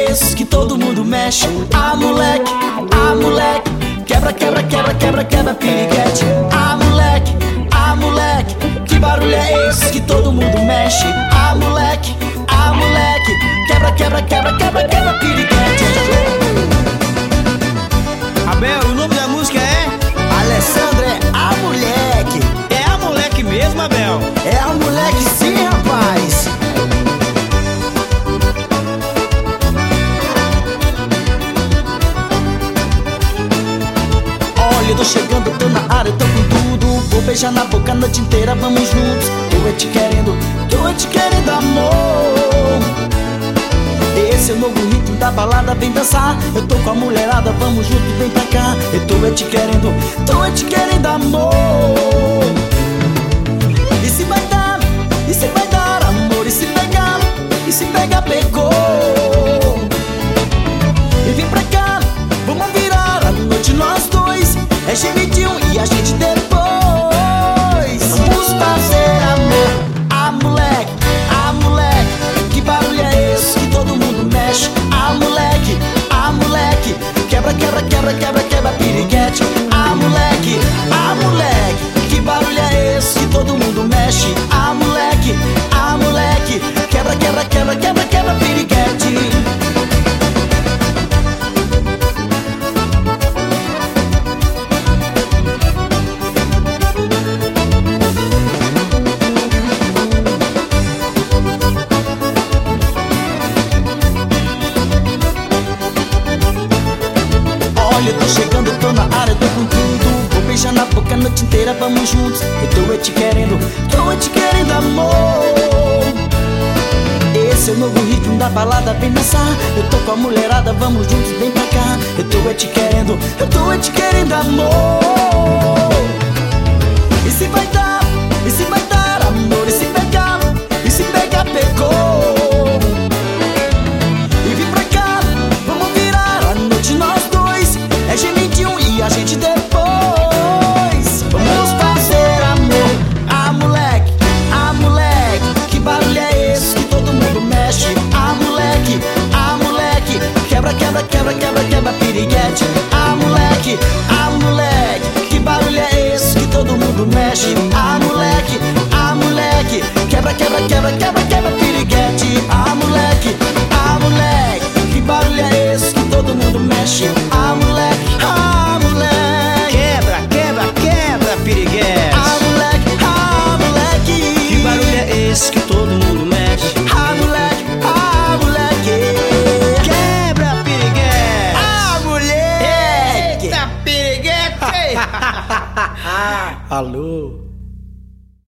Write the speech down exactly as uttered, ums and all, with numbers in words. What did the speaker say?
é esse que todo mundo mexe? Ah, moleque, ah, moleque, quebra, quebra, quebra, quebra, quebra, piriguete. Ah, moleque, ah, moleque, que barulho é esse que todo mundo mexe? Ah, moleque, ah, moleque, quebra, quebra, quebra, quebra, quebra, piriguete. Abel, o nome da música é? Alessandro, é a moleque. É a moleque mesmo, Abel? É a moleque sim, rapaz. Olha, eu tô chegando, tô na área, tô com tudo. Vou beijar na boca a noite inteira, vamos juntos. Tô te querendo, tô te querendo, amor. Esse é o novo ritmo da balada, vem dançar. Eu tô com a mulherada, vamos junto, vem pra cá. Eu tô te querendo, tô te querendo, amor. E se vai dar, e se vai dar, amor. E se pegar, e se pegar, pegou. E vem pra cá, vamos virar a noite nós dois. É gemidinho e a gente depois. Vamos fazer amor. Ah, moleque, ah, moleque, que barulho é esse que todo mundo mexe? Ah, moleque, ah, moleque, quebra, quebra, quebra, quebra, quebra, piriguete. Ah, moleque, ah, moleque, que barulho é esse que todo mundo mexe? Ah, moleque, ah, moleque, quebra, quebra, quebra, quebra, quebra, piriguete. Olha, eu tô chegando, tô na área, tô com tudo. Vou beijar na boca a noite inteira, vamos juntos. Eu tô te querendo, tô te querendo, amor. Esse é o novo ritmo da balada, vem dançar. Eu tô com a mulherada, vamos juntos, vem pra cá. Eu tô te querendo, eu tô te querendo, amor. E se vai dar, e se vai dar, amor. E se pegar, e se pegar, pegou. E vem pra cá, vamos virar a noite nós dois. É gemidinho e a gente depois. Vamos fazer amor. Ah, moleque, ah, moleque, que barulho é esse que todo mundo mexe? Ah, moleque, ah, moleque, quebra, quebra, quebra, quebra, quebra, piriguete. Ah, moleque, ah, moleque, que barulho é esse que todo mundo mexe? Ah, moleque, ah, moleque, quebra, quebra, quebra, quebra, quebra, piriguete. Ah, moleque, ah, moleque, que barulho é esse que todo mundo mexe? Ah, moleque, ah, moleque, Quebra, quebra, quebra, piriguete. ah, moleque, ah, moleque, Que barulho é esse que todo mundo mexe? ah, moleque, ah, moleque, Quebra, piriguete. ah, moleque. Eita, piriguete. Alô.